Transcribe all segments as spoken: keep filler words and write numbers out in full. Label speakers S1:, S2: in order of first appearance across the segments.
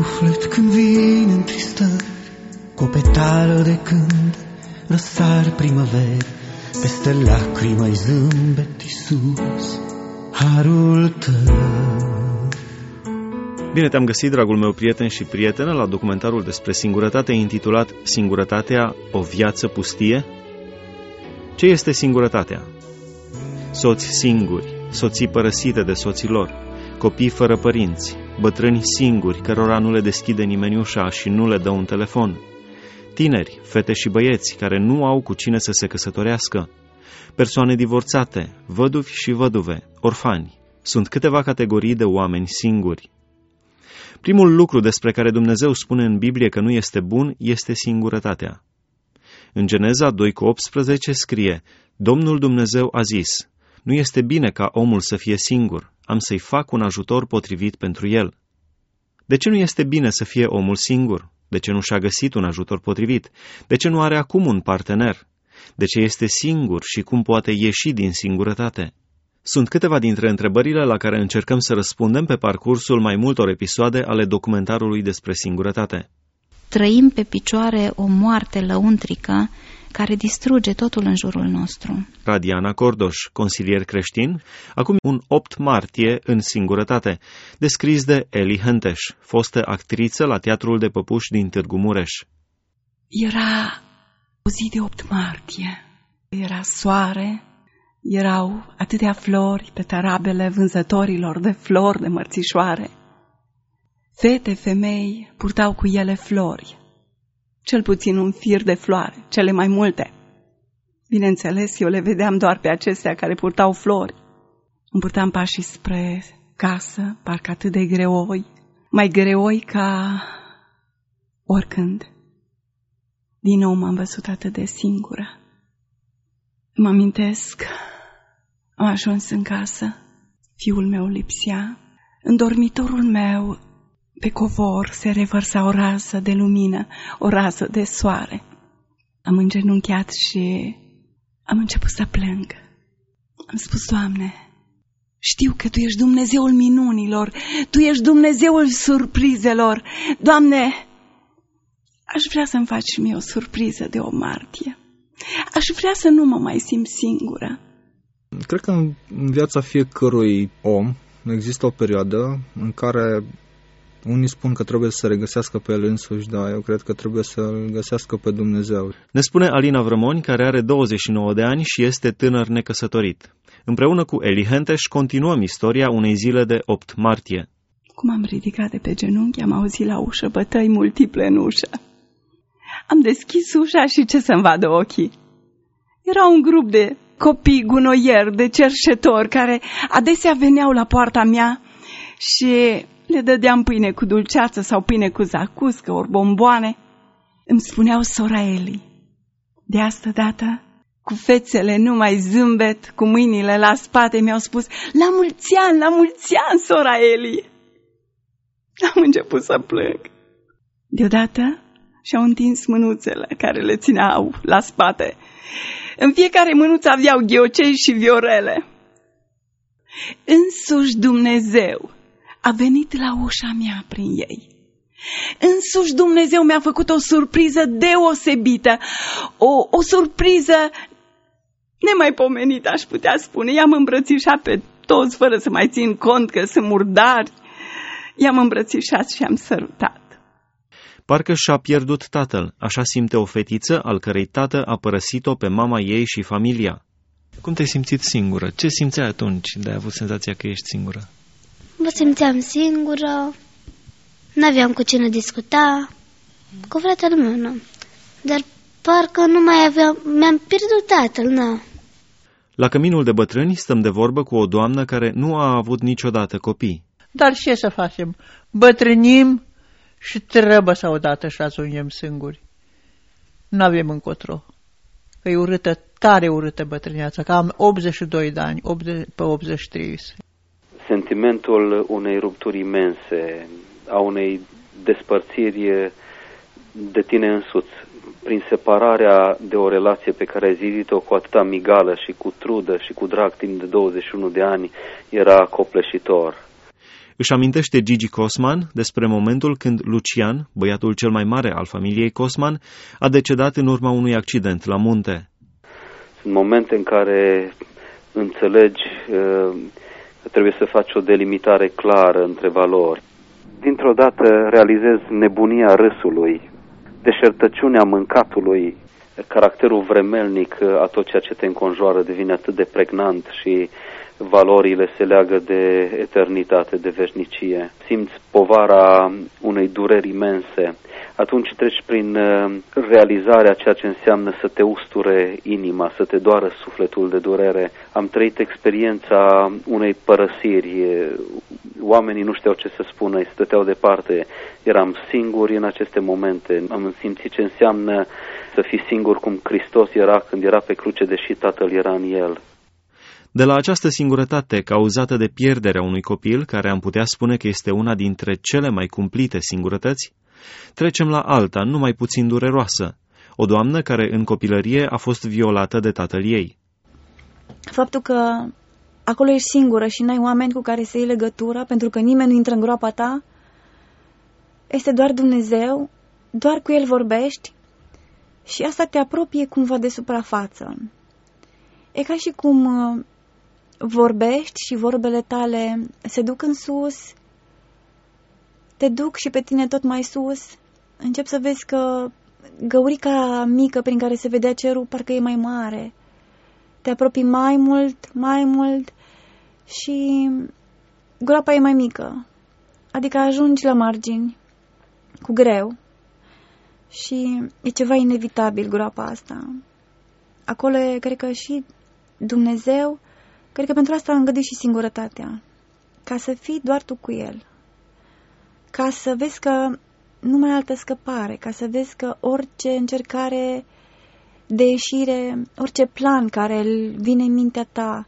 S1: suflet când vin în tristări, cu o petală de cânt răsar primăveri, peste lacrimă-i zâmbet, Iisus, harul Tău.
S2: Bine te-am găsit, dragul meu prieten și prietenă, la documentarul despre singurătate intitulat Singurătatea, o viață pustie. Ce este singurătatea? Soți singuri, soții părăsite de soții lor, copii fără părinți, bătrâni singuri, cărora nu le deschide nimeni ușa și nu le dă un telefon, tineri, fete și băieți care nu au cu cine să se căsătorească, persoane divorțate, văduvi și văduve, orfani. Sunt câteva categorii de oameni singuri. Primul lucru despre care Dumnezeu spune în Biblie că nu este bun este singurătatea. În Geneza doi cu optsprezece scrie: Domnul Dumnezeu a zis: nu este bine ca omul să fie singur, am să-i fac un ajutor potrivit pentru el. De ce nu este bine să fie omul singur? De ce nu și-a găsit un ajutor potrivit? De ce nu are acum un partener? De ce este singur și cum poate ieși din singurătate? Sunt câteva dintre întrebările la care încercăm să răspundem pe parcursul mai multor episoade ale documentarului despre singurătate.
S3: Trăim pe picioare o moarte lăuntrică care distruge totul în jurul nostru.
S2: Radiana Cordoș, consilier creștin, acum un opt martie în singurătate, descris de Eli Henteș, fostă actriță la Teatrul de Păpuși din Târgu Mureș.
S4: Era o zi de opt martie, era soare, erau atâtea flori pe tarabele vânzătorilor de flori de mărțișoare. Fete, femei purtau cu ele flori, cel puțin un fir de floare, cele mai multe. Bineînțeles, eu le vedeam doar pe acestea care purtau flori. Îmi purtam pașii spre casă, parcă atât de greoi, mai greoi ca oricând. Din nou m-am văzut atât de singură. Mă amintesc, am ajuns în casă, fiul meu lipsea, în dormitorul meu, pe covor se revărsa o rază de lumină, o rază de soare. Am îngenunchiat și am început să plâng. Am spus: Doamne, știu că Tu ești Dumnezeul minunilor, Tu ești Dumnezeul surprizelor. Doamne, aș vrea să-mi faci mie o surpriză de o martie. Aș vrea să nu mă mai simt singură.
S5: Cred că în viața fiecărui om există o perioadă în care unii spun că trebuie să se regăsească pe el însuși, dar eu cred că trebuie să-L găsească pe Dumnezeu.
S2: Ne spune Alina Vrămoni, care are douăzeci și nouă de ani și este tânăr necăsătorit. Împreună cu Eli Henteș continuăm istoria unei zile de opt martie.
S4: Cum am ridicat de pe genunchi, am auzit la ușă bătăi multiple în ușă. Am deschis ușa și ce să-mi vadă ochii? Era un grup de copii gunoieri, de cerșetori, care adesea veneau la poarta mea și le dădeam pâine cu dulceață sau pâine cu zacuscă, ori bomboane. Îmi spuneau sora Eli. De asta dată, cu fețele numai zâmbet, cu mâinile la spate, mi-au spus: la mulți ani, la mulți ani, sora Eli! Am început să plâng. Deodată și-au întins mânuțele care le țineau la spate. În fiecare mânuță aveau ghiocei și viorele. Însuși Dumnezeu a venit la ușa mea prin ei. Însuși Dumnezeu mi-a făcut o surpriză deosebită, o, o surpriză nemaipomenită, aș putea spune. I-am îmbrățișat pe toți, fără să mai țin cont că sunt murdari. I-am îmbrățișat și am sărutat.
S2: Parcă și-a pierdut tatăl, așa simte o fetiță al cărei tată a părăsit-o pe mama ei și familia. Cum te-ai simțit singură? Ce simțeai atunci de ai avut senzația că ești singură?
S6: Mă simțeam singură, n-aveam cu cine discuta, cu fratele meu, nu. Dar parcă nu mai aveam, mi-am pierdut tatăl, nu.
S2: La căminul de bătrâni stăm de vorbă cu o doamnă care nu a avut niciodată copii.
S7: Dar ce să facem? Bătrânim și trebuie să odată și ajungem singuri. N-avem încotro. Că e urâtă, tare urâtă bătrâneața, că am optzeci și doi de ani, pe optzeci și trei.
S8: Sentimentul unei rupturi imense, a unei despărțiri de tine însuți, prin separarea de o relație pe care ai zidit-o cu atâta migală și cu trudă și cu drag timp de douăzeci și unu de ani, era copleșitor.
S2: Își amintește Gigi Cosman despre momentul când Lucian, băiatul cel mai mare al familiei Cosman, a decedat în urma unui accident la munte.
S8: Sunt momente în care înțelegi că trebuie să faci o delimitare clară între valori. Dintr-o dată realizezi nebunia râsului, deșertăciunea mâncatului, caracterul vremelnic a tot ceea ce te înconjoară devine atât de pregnant și valorile se leagă de eternitate, de veșnicie. Simți povara unei dureri imense. Atunci treci prin realizarea ceea ce înseamnă să te usture inima, să te doară sufletul de durere. Am trăit experiența unei părăsiri. Oamenii nu știau ce să spună, îi stăteau departe. Eram singuri în aceste momente. Am simțit ce înseamnă să fii singur cum Hristos era când era pe cruce, deși Tatăl era în el.
S2: De la această singurătate cauzată de pierderea unui copil, care am putea spune că este una dintre cele mai cumplite singurătăți, trecem la alta, nu mai puțin dureroasă, o doamnă care în copilărie a fost violată de tatăl ei.
S9: Faptul că acolo ești singură și n-ai oameni cu care să iei legătura, pentru că nimeni nu intră în groapa ta, este doar Dumnezeu, doar cu El vorbești și asta te apropie cumva de suprafață. E ca și cum vorbești și vorbele tale se duc în sus, te duc și pe tine tot mai sus, începi să vezi că găurica mică prin care se vedea cerul parcă e mai mare. Te apropii mai mult, mai mult și groapa e mai mică. Adică ajungi la margini cu greu și e ceva inevitabil groapa asta. Acolo e, cred că și Dumnezeu, cred că pentru asta a îngăduit și singurătatea, ca să fii doar tu cu El, ca să vezi că nu mai ai altă scăpare, ca să vezi că orice încercare de ieșire, orice plan care îl vine în mintea ta,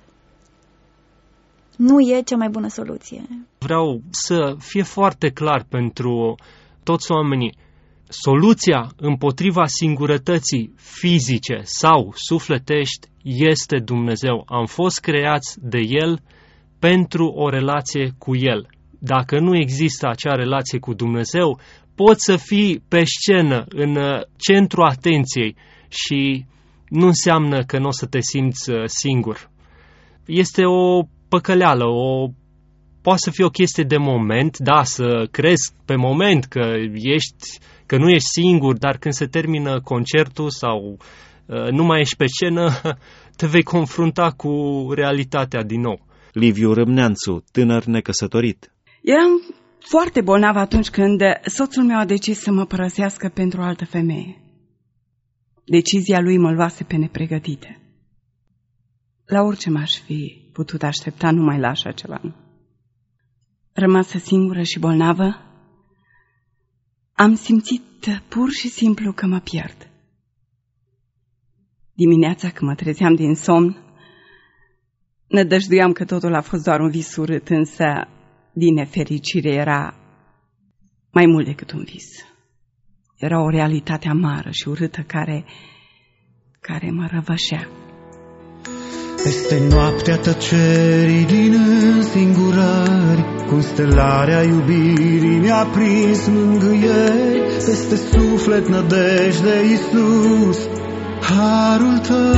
S9: nu e cea mai bună soluție.
S10: Vreau să fie foarte clar pentru toți oamenii, soluția împotriva singurătății fizice sau sufletești este Dumnezeu. Am fost creați de El pentru o relație cu El. Dacă nu există acea relație cu Dumnezeu, poți să fii pe scenă, în centrul atenției și nu înseamnă că nu o să te simți singur. Este o păcăleală, o, poate să fie o chestie de moment, da, să crezi pe moment că ești, că nu ești singur, dar când se termină concertul sau uh, nu mai ești pe scenă, te vei confrunta cu realitatea din nou.
S2: Liviu Râmneanțu, tânăr necăsătorit.
S4: Eram foarte bolnav atunci când soțul meu a decis să mă părăsească pentru o altă femeie. Decizia lui mă luase pe nepregătite. La orice m-aș fi putut aștepta, numai la așa ceva. Rămasă singură și bolnavă, am simțit pur și simplu că mă pierd. Dimineața când mă trezeam din somn, nădăjduiam că totul a fost doar un vis urât, însă, din nefericire, era mai mult decât un vis. Era o realitate amară și urâtă care, care mă răvășea.
S1: Peste noaptea tăcerii din însingurări, constelarea iubirii mi-a prins mângâieri. Peste suflet nădejde, Iisus, harul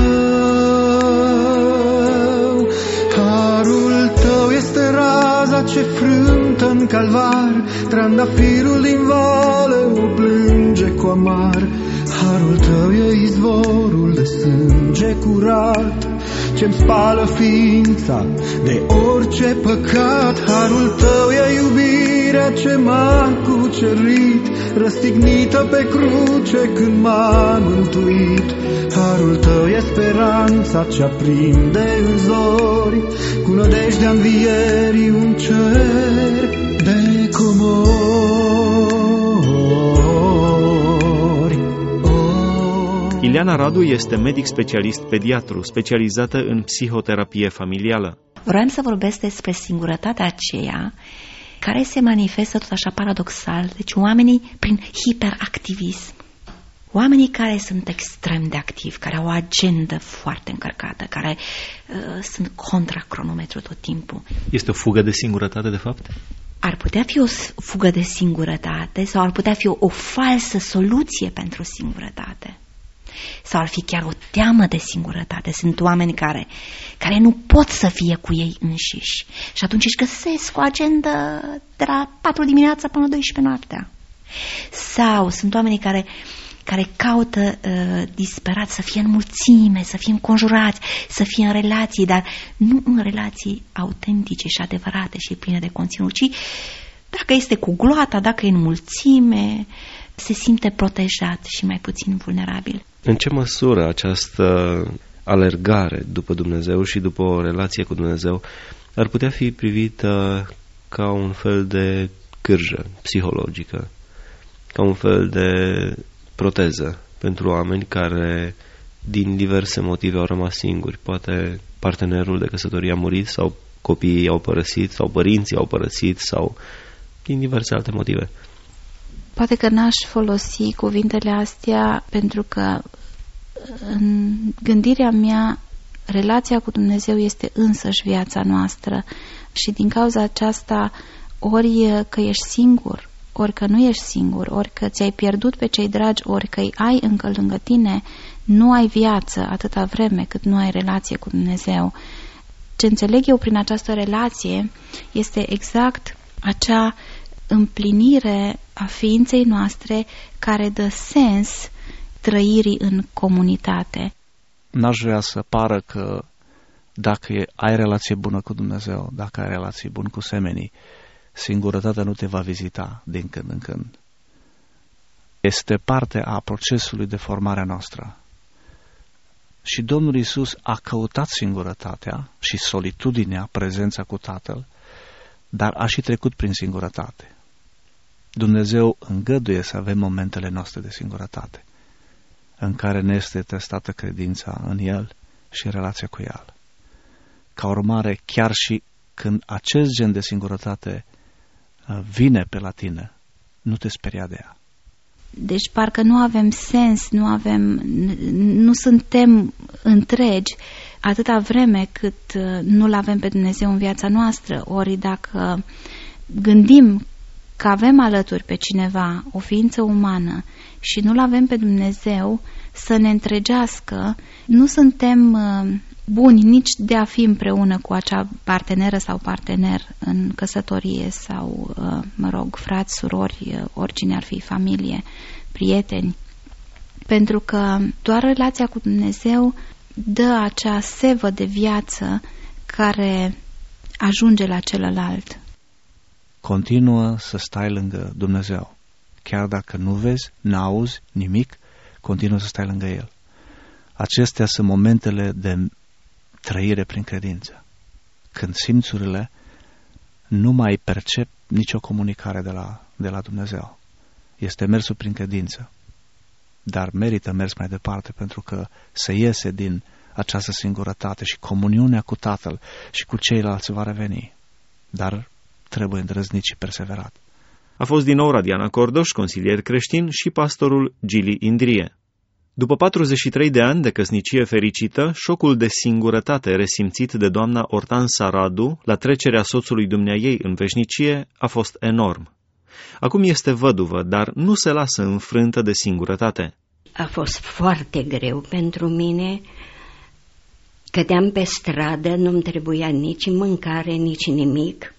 S1: Tău, harul Tău este raza ce frântă în calvar, trandafirul din vale o plânge cu amar. Harul Tău e izvorul de sânge curat, ce-mi spală ființa de orice păcat. Harul Tău e iubirea ce m-a cucerit, răstignită pe cruce când m-a mântuit. Harul Tău e speranța ce aprinde în zori, cu nădejdea învierii un cer de comori.
S2: Ileana Radu este medic specialist pediatru, specializată în psihoterapie familială.
S3: Vreau să vorbesc despre singurătatea aceea care se manifestă tot așa paradoxal. Deci oamenii prin hiperactivism.
S11: Oamenii care sunt extrem de activi, care au o agendă foarte încărcată, care uh, sunt contra cronometru tot timpul.
S2: Este o fugă de singurătate, de fapt?
S11: Ar putea fi o fugă de singurătate sau ar putea fi o, o falsă soluție pentru singurătate. Sau ar fi chiar o teamă de singurătate. Sunt oameni care, care nu pot să fie cu ei înșiși și atunci își găsesc o agendă de la patru dimineața până la douăsprezece noaptea. Sau sunt oamenii care, care caută uh, disperat să fie în mulțime, să fie înconjurați, să fie în relații, dar nu în relații autentice și adevărate și pline de conținut, ci dacă este cu gloata, dacă e în mulțime, se simte protejat și mai puțin vulnerabil.
S12: În ce măsură această alergare după Dumnezeu și după o relație cu Dumnezeu ar putea fi privită ca un fel de cârjă psihologică, ca un fel de proteză pentru oameni care din diverse motive au rămas singuri? Poate partenerul de căsătorie a murit sau copiii au părăsit sau părinții au părăsit sau din diverse alte motive.
S3: Poate că n-aș folosi cuvintele astea pentru că în gândirea mea relația cu Dumnezeu este însăși viața noastră și din cauza aceasta ori că ești singur, ori că nu ești singur, ori că ți-ai pierdut pe cei dragi, ori că îi ai încă lângă tine, nu ai viață atâta vreme cât nu ai relație cu Dumnezeu. Ce înțeleg eu prin această relație este exact acea împlinire a ființei noastre care dă sens trăirii în comunitate.
S13: N-aș vrea să pară că dacă ai relație bună cu Dumnezeu, dacă ai relație bună cu semenii, singurătatea nu te va vizita din când în când. Este parte a procesului de formare a noastră. Și Domnul Iisus a căutat singurătatea și solitudinea, prezența cu Tatăl, dar a și trecut prin singurătate. Dumnezeu îngăduie să avem momentele noastre de singurătate, în care ne este testată credința în El și relația cu El. Ca urmare, chiar și când acest gen de singurătate vine pe la tine, nu te speria de ea.
S3: Deci parcă nu avem sens, nu avem, nu suntem întregi atâta vreme cât nu-L avem pe Dumnezeu în viața noastră. Ori dacă gândim că avem alături pe cineva, o ființă umană, și nu-L avem pe Dumnezeu să ne întregească, nu suntem buni nici de a fi împreună cu acea parteneră sau partener în căsătorie sau, mă rog, frați, surori, oricine ar fi, familie, prieteni. Pentru că doar relația cu Dumnezeu dă acea sevă de viață care ajunge la celălalt.
S13: Continuă să stai lângă Dumnezeu. Chiar dacă nu vezi, n-auzi nimic, continuă să stai lângă El. Acestea sunt momentele de trăire prin credință. Când simțurile nu mai percep nicio comunicare de la, de la Dumnezeu. Este mersul prin credință. Dar merită mers mai departe pentru că se iese din această singurătate și comuniunea cu Tatăl și cu ceilalți va reveni. Dar trebuie îndrăznit și perseverat.
S2: A fost din nou Radiana Cordoș, consilier creștin, și pastorul Gili Indrie. După patruzeci și trei de ani de căsnicie fericită, șocul de singurătate resimțit de doamna Ortansa Radu la trecerea soțului dumneaei în veșnicie a fost enorm. Acum este văduvă, dar nu se lasă înfrântă de singurătate.
S14: A fost foarte greu pentru mine. Cădeam pe stradă, nu-mi trebuia nici mâncare, nici nimic.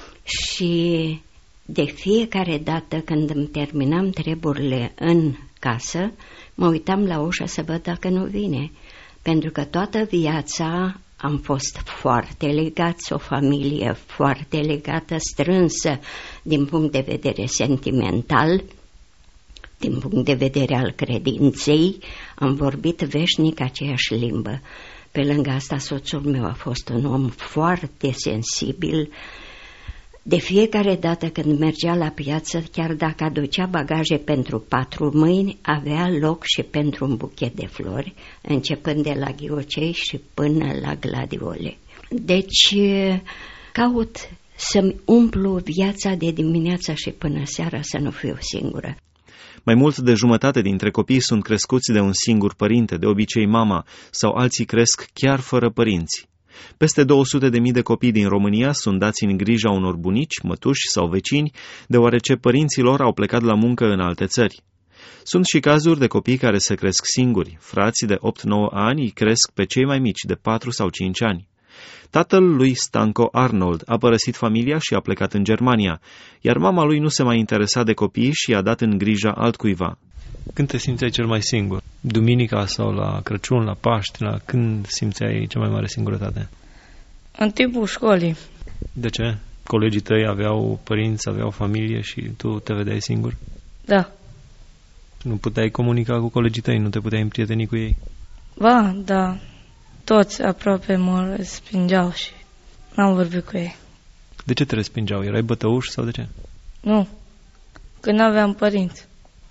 S14: Și de fiecare dată când îmi terminam treburile în casă, mă uitam la ușă să văd dacă nu vine. Pentru că toată viața am fost foarte legați, o familie foarte legată, strânsă din punct de vedere sentimental, din punct de vedere al credinței, am vorbit veșnic aceeași limbă. Pe lângă asta, soțul meu a fost un om foarte sensibil. De fiecare dată când mergea la piață, chiar dacă aducea bagaje pentru patru mâini, avea loc și pentru un buchet de flori, începând de la ghiocei și până la gladiole. Deci caut să-mi umplu viața de dimineața și până seara, să nu fiu singură.
S2: Mai mult de jumătate dintre copii sunt crescuți de un singur părinte, de obicei mama, sau alții cresc chiar fără părinți. Peste două sute de mii de copii din România sunt dați în grija unor bunici, mătuși sau vecini, deoarece părinții lor au plecat la muncă în alte țări. Sunt și cazuri de copii care se cresc singuri. Frații de opt nouă ani îi cresc pe cei mai mici, de patru sau cinci ani. Tatăl lui Stanko Arnold a părăsit familia și a plecat în Germania, iar mama lui nu se mai interesa de copii și i-a dat în grija altcuiva. Când te simțeai cel mai singur? Duminica sau la Crăciun, la Paști? La când simțeai cea mai mare singurătate?
S15: În timpul școlii.
S2: De ce? Colegii tăi aveau părinți, aveau familie și tu te vedeai singur?
S15: Da.
S2: Nu puteai comunica cu colegii tăi, nu te puteai împrieteni cu ei?
S15: Ba, da. Toți aproape mă respingeau și n-am vorbit cu ei.
S2: De ce te respingeau? Erai bătăuș sau de ce?
S15: Nu. Că n-aveam părinți.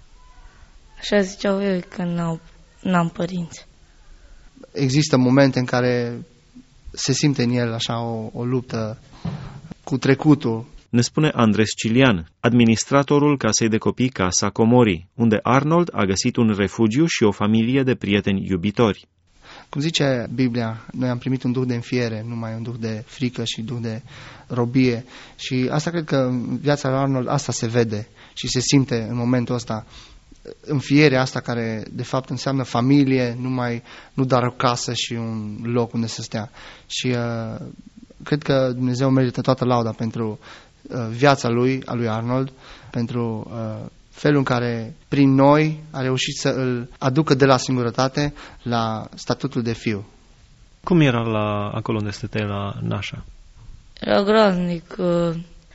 S15: Așa ziceau ei că n-au, n-am părinți.
S16: Există momente în care se simte în el așa o, o luptă cu trecutul.
S2: Ne spune Andres Cilian, administratorul casei de copii Casa Comori, unde Arnold a găsit un refugiu și o familie de prieteni iubitori.
S16: Cum zice Biblia, noi am primit un duh de înfiere, numai un duh de frică și duh de robie. Și asta cred că în viața lui Arnold asta se vede și se simte în momentul ăsta. Înfierea asta care de fapt înseamnă familie, numai, nu doar o casă și un loc unde să stea. Și uh, cred că Dumnezeu merită toată lauda pentru uh, viața lui, a lui Arnold, pentru uh, felul în care prin noi a reușit să îl aducă de la singurătate la statutul de fiu.
S2: Cum era la, acolo unde stăteai la Nașa?
S15: Era groaznic. Uh,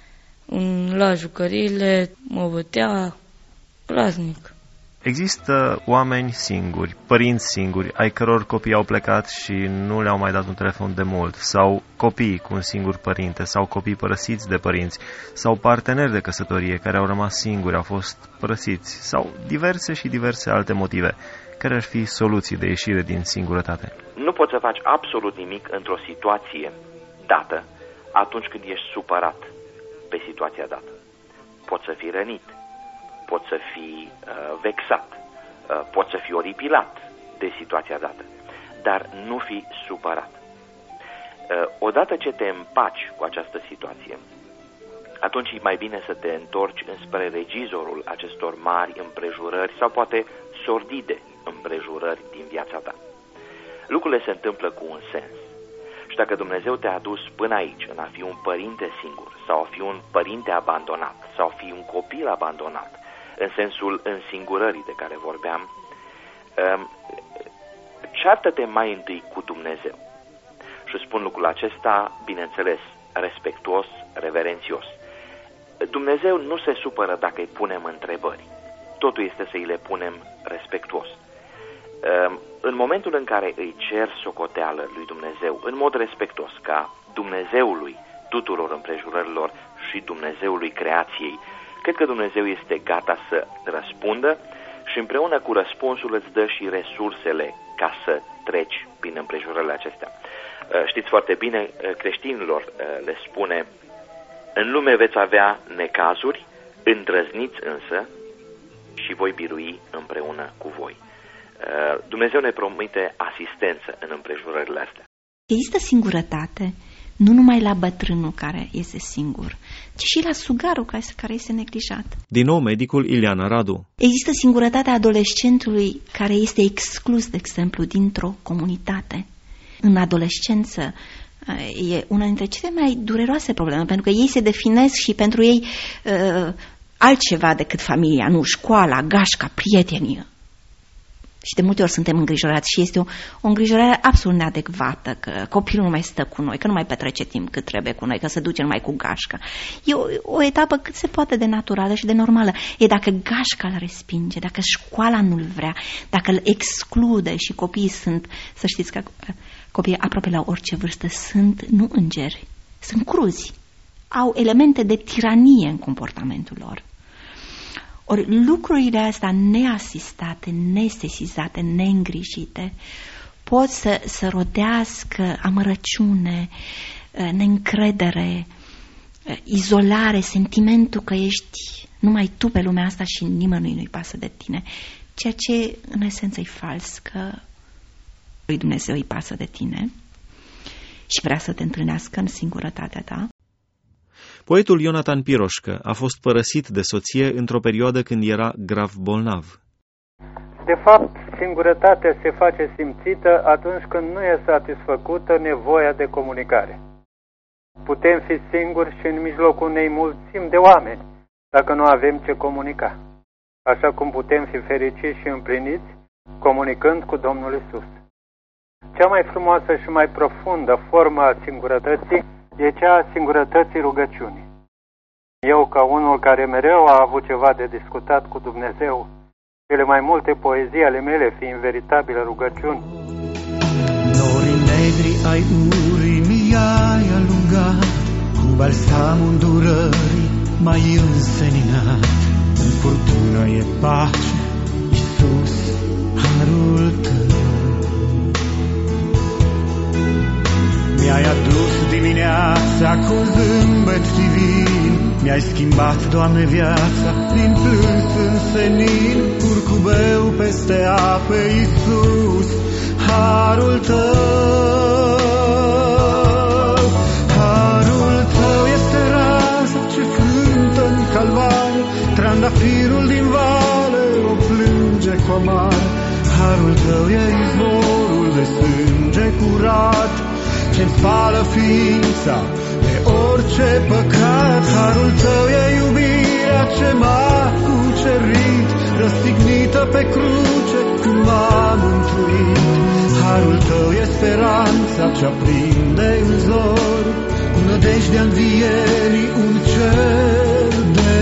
S15: la jucăriile mă bătea groaznic.
S2: Există oameni singuri, părinți singuri, ai căror copii au plecat și nu le-au mai dat un telefon de mult, sau copii cu un singur părinte, sau copii părăsiți de părinți, sau parteneri de căsătorie care au rămas singuri, au fost părăsiți, sau diverse și diverse alte motive. Care ar fi soluții de ieșire din singurătate?
S17: Nu poți să faci absolut nimic într-o situație dată atunci când ești supărat pe situația dată. Poți să fii rănit, poți să fii uh, vexat, uh, poți să fii oripilat de situația dată, dar nu fi supărat. Uh, odată ce te împaci cu această situație, atunci e mai bine să te întorci înspre regizorul acestor mari împrejurări sau poate sordide împrejurări din viața ta. Lucrurile se întâmplă cu un sens. Și dacă Dumnezeu te-a adus până aici, în a fi un părinte singur, sau a fi un părinte abandonat, sau a fi un copil abandonat, în sensul însingurării de care vorbeam, ceartă-te mai întâi cu Dumnezeu. Și spun lucrul acesta, bineînțeles, respectuos, reverențios. Dumnezeu nu se supără dacă îi punem întrebări. Totul este să îi le punem respectuos. În momentul în care îi cer socoteală lui Dumnezeu, în mod respectuos, ca Dumnezeului tuturor împrejurărilor și Dumnezeului creației, cred că Dumnezeu este gata să răspundă și împreună cu răspunsul îți dă și resursele ca să treci prin împrejurările acestea. Știți foarte bine, creștinilor le spune, în lume veți avea necazuri, îndrăzniți însă și voi birui împreună cu voi. Dumnezeu ne promite asistență în împrejurările astea.
S11: Există singurătate nu numai la bătrânul care este singur, ci și la sugarul care, care este neglijat.
S2: Din nou, medicul Ileana Radu.
S11: Există singurătatea adolescentului care este exclus, de exemplu, dintr-o comunitate. În adolescență e una dintre cele mai dureroase probleme, pentru că ei se definesc și pentru ei uh, altceva decât familia, nu, școala, gașca, prietenii. Și de multe ori suntem îngrijorați și este o, o îngrijorare absolut neadecvată, că copilul nu mai stă cu noi, că nu mai petrece timp cât trebuie cu noi, că se duce numai cu gașca. E o, o etapă cât se poate de naturală și de normală. E dacă gașca îl respinge, dacă școala nu-l vrea, dacă îl exclude și copiii sunt, să știți că copiii aproape la orice vârstă sunt, nu îngeri, sunt cruzi. Au elemente de tiranie în comportamentul lor. Ori lucrurile astea neasistate, nesesizate, neîngrijite pot să, să rodească amărăciune, neîncredere, izolare, sentimentul că ești numai tu pe lumea asta și nimănui nu-i pasă de tine, ceea ce în esență e fals, că lui Dumnezeu îi pasă de tine și vrea să te întâlnească în singurătatea ta.
S2: Poetul Ionatan Piroșcă a fost părăsit de soție într-o perioadă când era grav bolnav.
S18: De fapt, singurătatea se face simțită atunci când nu e satisfăcută nevoia de comunicare. Putem fi singuri și în mijlocul unei mulțimi de oameni, dacă nu avem ce comunica. Așa cum putem fi fericiți și împliniți comunicând cu Domnul Isus. Cea mai frumoasă și mai profundă formă a singurătății e cea a singurătății rugăciunii. Eu, ca unul care mereu a avut ceva de discutat cu Dumnezeu, cele mai multe poezii ale mele fiind veritabile rugăciuni.
S1: Norii negri ai urii mi-ai alungat, cu balsamul îndurării m-ai înseninat. În furtună e pace, Iisus, harul tău. Mi-ai adus dimineața cu zâmbet divin, mi-ai schimbat, Doamne, viața din plâns în senin. Curcubeu peste ape, Iisus, harul tău. Harul tău este raza ce frântă în calvar, trandafirul din vale o plânge cu amar. Harul tău e izvorul de sânge curat, ce-mi spală ființa de orice păcat. Harul tău e iubirea ce m-a cucerit, răstignită pe cruce când m-a mântuit. Harul tău e speranța ce aprinde în zor, cu nădejdea învierii un cer de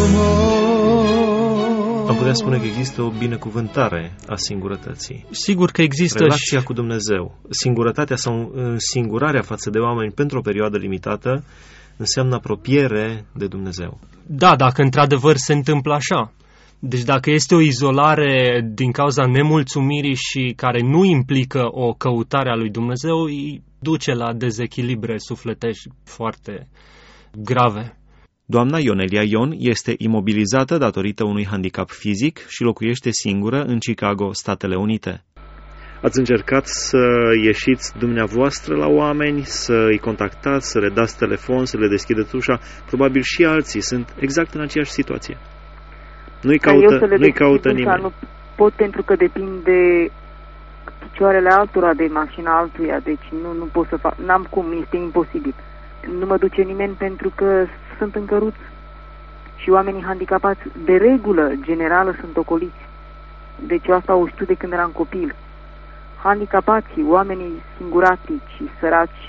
S1: comor.
S2: Am putea spune că există o binecuvântare a singurătății.
S10: Sigur că există
S2: relația
S10: și...
S2: cu Dumnezeu. Singurătatea sau însingurarea față de oameni pentru o perioadă limitată înseamnă apropiere de Dumnezeu.
S10: Da, dacă într-adevăr se întâmplă așa. Deci dacă este o izolare din cauza nemulțumirii și care nu implică o căutare a lui Dumnezeu, îi duce la dezechilibre sufletești foarte grave.
S2: Doamna Ionelia Ion este imobilizată datorită unui handicap fizic și locuiește singură în Chicago, Statele Unite. Ați încercat să ieșiți dumneavoastră la oameni, să îi contactați, să le dați telefon, să le deschideți ușa? Probabil și alții sunt exact în aceeași situație. Nu-i caută, nu-i caută nimeni.
S19: Nu pot, pentru că depind de picioarele altora, de mașina altuia, deci nu, nu pot să fac, n-am cum, este imposibil. Nu mă duce nimeni pentru că sunt în căruț și oamenii handicapați de regulă generală sunt ocoliți. Deci eu asta o știu de când eram copil. Handicapații, oamenii singuratici, săraci,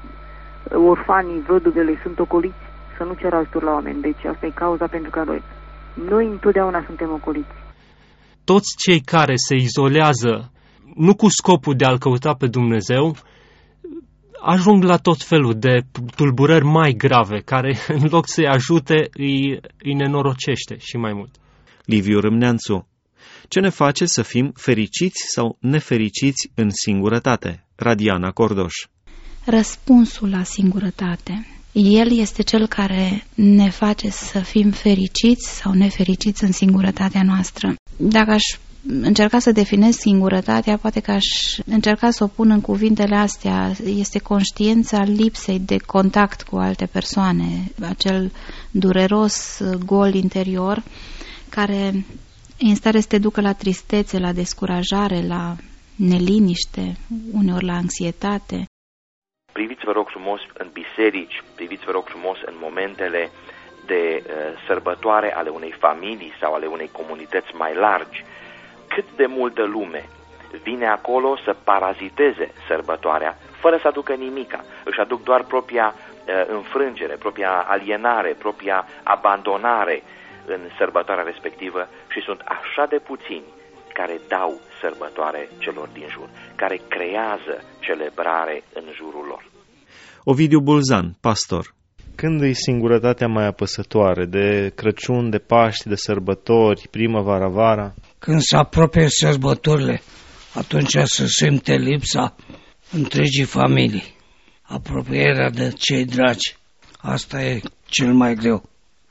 S19: orfanii, văduvele sunt ocoliți să nu cer ajutor la oameni. Deci asta e cauza pentru că noi, noi întotdeauna suntem ocoliți.
S10: Toți cei care se izolează nu cu scopul de a-L căuta pe Dumnezeu, ajung la tot felul de tulburări mai grave, care în loc să-i ajute, îi, îi nenorocește și mai mult.
S2: Liviu Râmneanțu: ce ne face să fim fericiți sau nefericiți în singurătate? Radiana Cordoș:
S3: răspunsul la singurătate. El este cel care ne face să fim fericiți sau nefericiți în singurătatea noastră. Dacă aș încerca să definez singurătatea, poate că aș încerca să o pun în cuvintele astea. Este conștiința lipsei de contact cu alte persoane, acel dureros gol interior care e în stare să te ducă la tristețe, la descurajare, la neliniște, uneori la anxietate.
S17: Priviți, vă rog frumos, în biserici, priviți, vă rog frumos, în momentele de uh, sărbătoare ale unei familii sau ale unei comunități mai largi, cât de multă lume vine acolo să paraziteze sărbătoarea, fără să aducă nimica. Își aduc doar propria uh, înfrângere, propria alienare, propria abandonare în sărbătoarea respectivă și sunt așa de puțini care dau sărbătoare celor din jur, care creează celebrare în jurul lor.
S2: Ovidiu Bulzan, pastor: când e singurătatea mai apăsătoare? De Crăciun, de Paști, de sărbători, primăvara, vara?
S20: Când se apropie sărbătorile, atunci se simte lipsa întregii familii, apropierea de cei dragi. Asta e cel mai greu.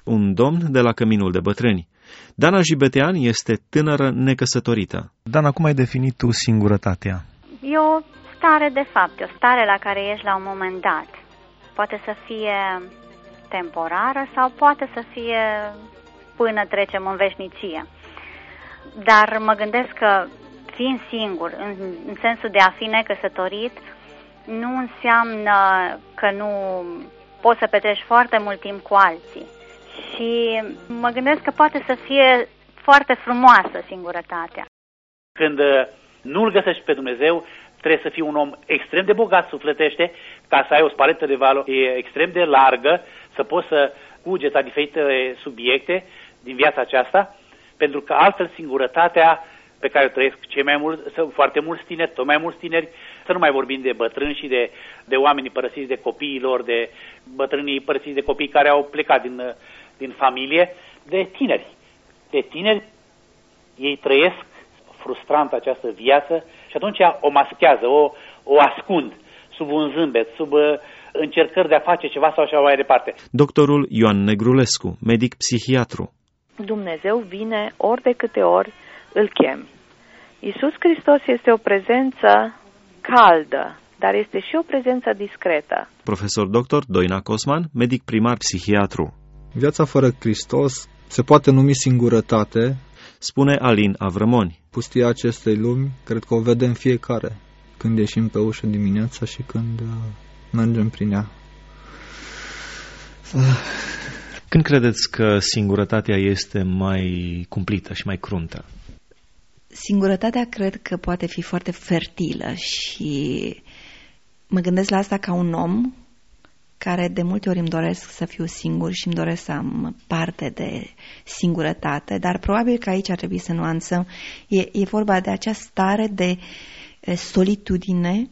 S2: un domn de la Căminul de Bătrâni. Dana Jibetean este tânără necăsătorită. Dana, cum ai definit tu singurătatea?
S21: E o stare de fapt, o stare la care ești la un moment dat. Poate să fie temporară sau poate să fie până trecem în veșnicie. Dar mă gândesc că fiind singur, în, în sensul de a fi necăsătorit, nu înseamnă că nu poți să petreci foarte mult timp cu alții. Și mă gândesc că poate să fie foarte frumoasă singurătatea.
S22: Când nu-L găsești pe Dumnezeu, trebuie să fii un om extrem de bogat sufletește, ca să ai o spaletă de valori extrem de largă, să poți să cugeți la diferite subiecte din viața aceasta, pentru că altfel singurătatea pe care o trăiesc cei mai mulți, foarte mulți tineri, tot mai mulți tineri, să nu mai vorbim de bătrâni și de, de oamenii părăsiți de copiilor, de bătrânii părăsiți de copii care au plecat din, din familie, de tineri. De tineri, ei trăiesc frustrant această viață și atunci o maschează, o, o ascund sub un zâmbet, sub uh, încercări de a face ceva sau așa mai departe.
S2: Doctorul Ioan Negrulescu, medic psihiatru.
S23: Dumnezeu vine ori de câte ori îl chemi. Iisus Hristos este o prezență caldă, dar este și o prezență discretă.
S2: Profesor doctor Doina Cosman, medic primar psihiatru.
S5: Viața fără Hristos se poate numi singurătate,
S2: spune Alin Avrămoni.
S5: Pustia acestei lumi, cred că o vedem fiecare, când ieșim pe ușă dimineața și când uh, mergem prin ea.
S2: Uh. Când credeți că singurătatea este mai cumplită și mai cruntă?
S11: Singurătatea cred că poate fi foarte fertilă și mă gândesc la asta ca un om care de multe ori îmi doresc să fiu singur și îmi doresc să am parte de singurătate, dar probabil că aici ar trebui să nuanțăm. E, e vorba de acea stare de solitudine,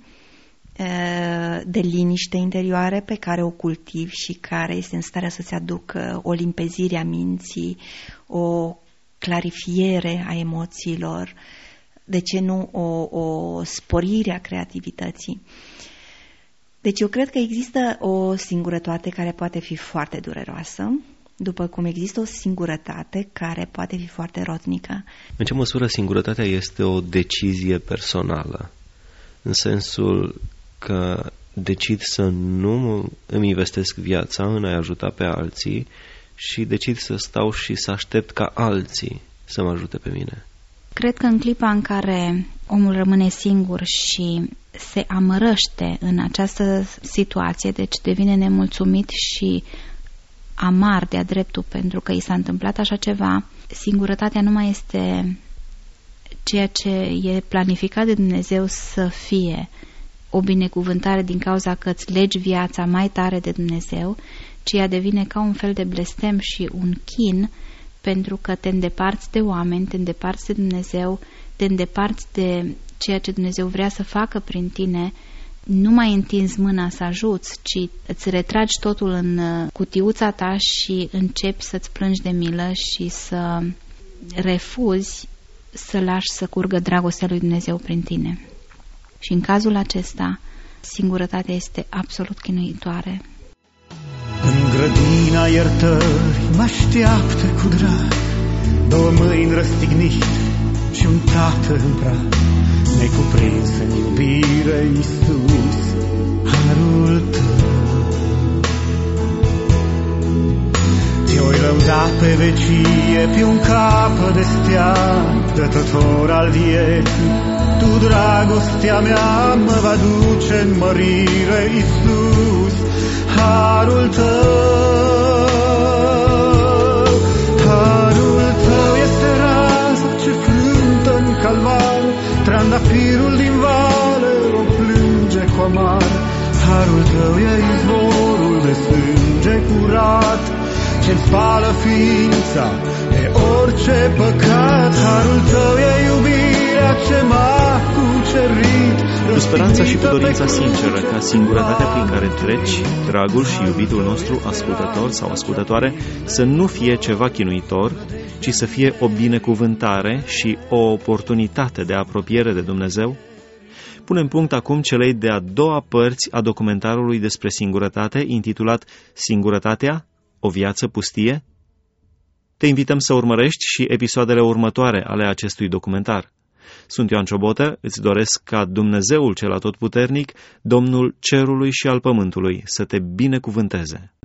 S11: de liniște interioară pe care o cultivi și care este în stare să-ți aducă o limpezire a minții, o clarifiere a emoțiilor, de ce nu o, o sporire a creativității. Deci eu cred că există o singurătate care poate fi foarte dureroasă, după cum există o singurătate care poate fi foarte rodnică.
S12: În ce măsură singurătatea este o decizie personală? În sensul că decid să nu îmi investesc viața în a ajuta pe alții și decid să stau și să aștept ca alții să mă ajute pe mine.
S3: Cred că în clipa în care omul rămâne singur și se amărăște în această situație, deci devine nemulțumit și amar de-a dreptul pentru că i s-a întâmplat așa ceva, singurătatea nu mai este ceea ce e planificat de Dumnezeu să fie o binecuvântare din cauza că îți legi viața mai tare de Dumnezeu, ci ea devine ca un fel de blestem și un chin pentru că te îndepărți de oameni, te îndepărți de Dumnezeu, te îndepărți de ceea ce Dumnezeu vrea să facă prin tine, nu mai întinzi mâna să ajuți, ci îți retragi totul în cutiuța ta și începi să-ți plângi de milă și să refuzi să lași să curgă dragostea lui Dumnezeu prin tine. Și în cazul acesta, singurătatea este absolut chinuitoare.
S1: În grădina iertării mă așteaptă cu drag două mâini răstignite și un tată în prag, necuprins în iubire, Iisus, harul tău. Ți-o-i lăuda pe vecie, pe un capă de stea, dătător al vieții. Tu, dragostea mea, mă va duce în mărire, Iisus, harul tău. Harul tău este raza ce frântă în calvar, trandafirul din vale o plânge cu amar. Harul tău e izvorul de sânge curat, ce-mi spală ființa de orice păcat. Harul tău e iubirea ce m-a cucerit,
S2: cu speranța și cu dorința sinceră ca singurătatea prin care treci, dragul și iubitul nostru ascultător sau ascultătoare, să nu fie ceva chinuitor, ci să fie o binecuvântare și o oportunitate de apropiere de Dumnezeu. Punem punct acum celei de-a doua părți a documentarului despre singurătate, intitulat Singurătatea, o viață pustie. Te invităm să urmărești și episoadele următoare ale acestui documentar. Sunt Ioan Ciobotă, îți doresc ca Dumnezeul cel atotputernic, Domnul cerului și al pământului, să te binecuvânteze.